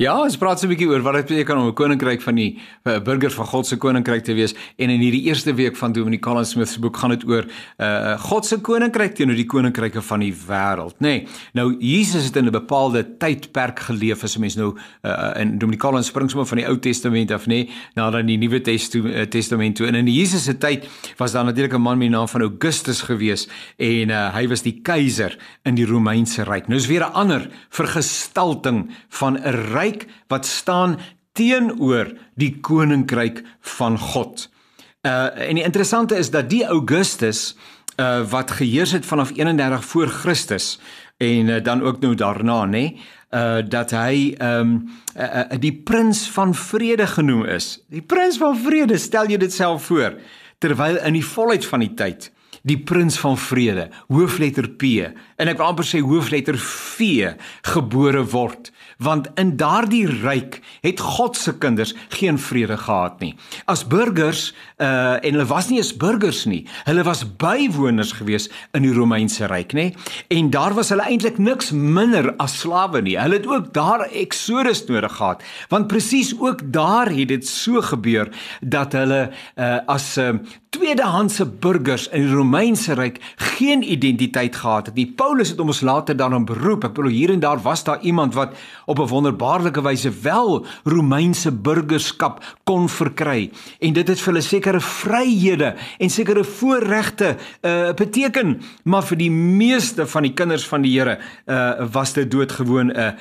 Ja, ons praat so 'n bietjie oor wat dit beteken om 'n koninkryk van die burger van God se koninkryk te wees. En in hierdie eerste week van Dominee Colin Smith se boek gaan dit oor God se koninkryk teenoor die koninkryke van die wêreld, nê. Nee, nou Jesus het in 'n bepaalde tydperk geleef, as 'n mens nou in Dominee Colin spring sommer van die Ou Testament af, nê, nee, nadat die Nuwe Testament toe. En in Jesus se tyd was daar natuurlik 'n man met die naam van Augustus gewees en hy was die keiser in die Romeinse ryk. Nou is weer 'n ander vergestalting van 'n ryk wat staan teenoor die koninkryk van God. En die interessante is dat die Augustus wat geheers het vanaf 31 voor Christus en dan ook nou daarna, nê, dat hy die prins van vrede genoem is. Die prins van vrede, stel jy dit self voor, terwyl in die volheid van die tyd die prins van vrede, hoofletter P, en ek wil amper sê hoofletter V, gebore word. Want in daardie ryk het God se kinders geen vrede gehad nie. As burgers, en hulle was nie eens burgers nie, hulle was bywoners gewees in die Romeinse ryk, nê? En daar was hulle eintlik niks minder as slawe nie. Hulle het ook daar Exodus nodig gehad, want presies ook daar het dit so gebeur, dat hulle as tweedehandse burgers in die Romeinse ryk geen identiteit gehad het nie. Paulus het ons later daarom beroep. Ek bedoel, hier en daar was daar iemand wat op 'n wonderbaarlike wyse wel Romeinse burgerskap kon verkry. En dit het vir hulle sekere vryhede en sekere voorregte beteken, maar vir die meeste van die kinders van die Here was dit doodgewoon 'n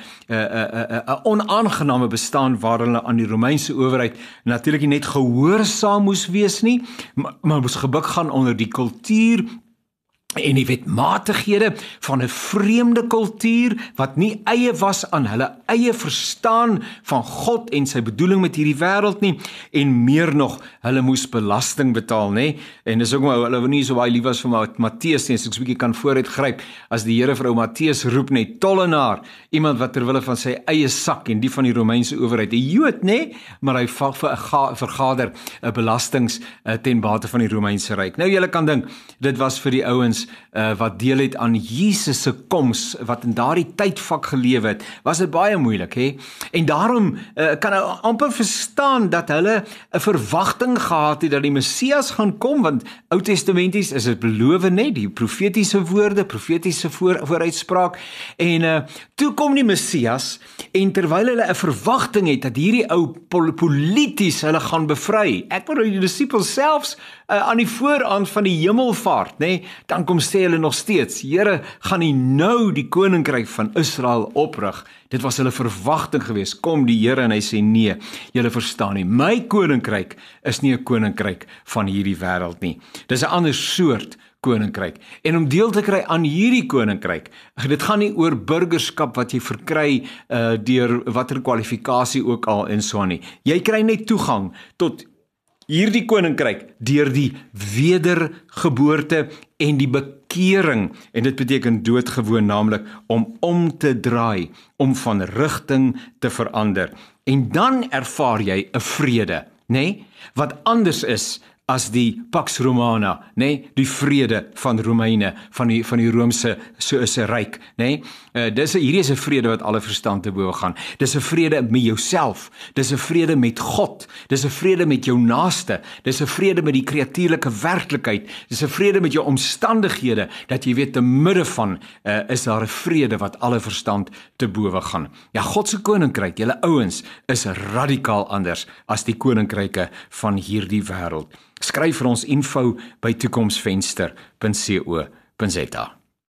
onaangename bestaan waar hulle aan die Romeinse owerheid natuurlik nie net gehoorsaam moes wees nie, maar moes gebuk gaan onder die kultuur en die wetmatighede van 'n vreemde kultuur wat nie eie was aan hulle eie verstaan van God en sy bedoeling met hierdie wêreld nie, en meer nog, hulle moes belasting betaal, nê? En dis ook maar hulle nie so baie lief was vir Matteus nie, as ek 'n bietjie kan vooruitgryp, as die Here vir ou Matteus roep net tollenaar, iemand wat terwille van sy eie sak en die van die Romeinse owerheid, 'n Jood, nê, maar hy vergader belastings ten bate van die Romeinse ryk. Nou julle kan dink, dit was vir die ouens wat deel het aan Jesus se koms, wat in daardie tydvak geleef het, was dit baie moeilik, hè? En daarom kan hy amper verstaan dat hulle 'n verwagting gehad het dat die Messias gaan kom, want Oud-testamenties is dit beloof, net die profetiese woorde, profetiese vooruitspraak, en toe kom die Messias, en terwyl hulle 'n verwagting het dat hierdie ou polities hulle gaan bevry, ek wil die disippels selfs aan die vooraand van die hemelvaart, nê, dan kom sê hulle nog steeds, Here, gaan U nou die koninkryk van Israel oprig? Dit was hulle verwagting geweest. Kom die Here en hy sê nee, julle verstaan nie. My koninkryk is nie 'n koninkryk van hierdie wêreld nie. Dis 'n ander soort koninkryk. En om deel te kry aan hierdie koninkryk, dit gaan nie oor burgerskap wat jy verkry deur watter kwalifikasie ook al en so aan nie. Jy kry net toegang tot hierdie koninkryk deur die wedergeboorte en die bekering, en dit beteken doodgewoon, naamlik om te draai, om van rigting te verander. En dan ervaar jy 'n vrede, nê, wat anders is as die Pax Romana, nê, die vrede van Romeine, van die Romeinse se ryk, nê. Hierdie is 'n vrede wat alle verstand te bowe gaan. Dis 'n vrede met jouself, dis 'n vrede met God, dis 'n vrede met jou naaste, dis 'n vrede met die kreatuurlike werklikheid, dis 'n vrede met jou omstandighede, dat jy weet te midde van is daar 'n vrede wat alle verstand te bowe gaan. Ja, God se koninkryk, julle ouens, is radikaal anders as die koninkryke van hierdie wêreld. Skryf vir ons info by toekomsvenster.co.za.